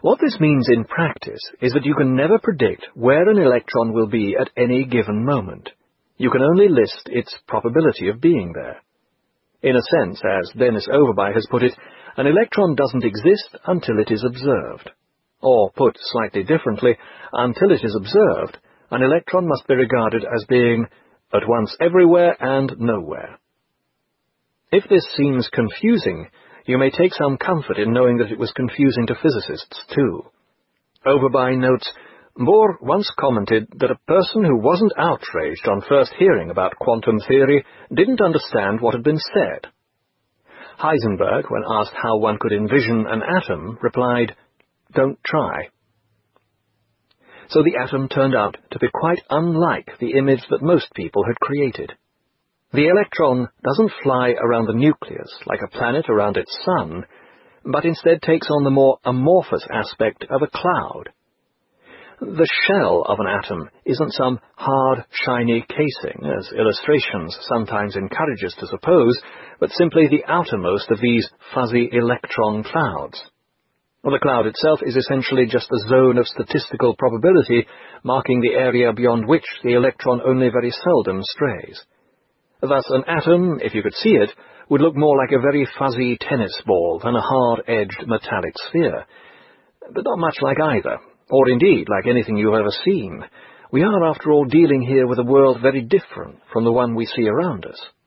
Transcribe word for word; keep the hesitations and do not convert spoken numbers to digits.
What this means in practice is that you can never predict where an electron will be at any given moment. You can only list its probability of being there. In a sense, as Dennis Overby has put it, an electron doesn't exist until it is observed. Or, put slightly differently, until it is observed, an electron must be regarded as being at once everywhere and nowhere. If this seems confusing, you may take some comfort in knowing that it was confusing to physicists too. Overby notes, Bohr once commented that a person who wasn't outraged on first hearing about quantum theory didn't understand what had been said. Heisenberg, when asked how one could envision an atom, replied, "Don't try." So the atom turned out to be quite unlike the image that most people had created. The electron doesn't fly around the nucleus like a planet around its sun, but instead takes on the more amorphous aspect of a cloud. The shell of an atom isn't some hard, shiny casing, as illustrations sometimes encourage us to suppose, but simply the outermost of these fuzzy electron clouds. The cloud itself is essentially just a zone of statistical probability marking the area beyond which the electron only very seldom strays. Thus, an atom, if you could see it, would look more like a very fuzzy tennis ball than a hard-edged metallic sphere, but not much like either, or indeed like anything you've ever seen. We are, after all, dealing here with a world very different from the one we see around us.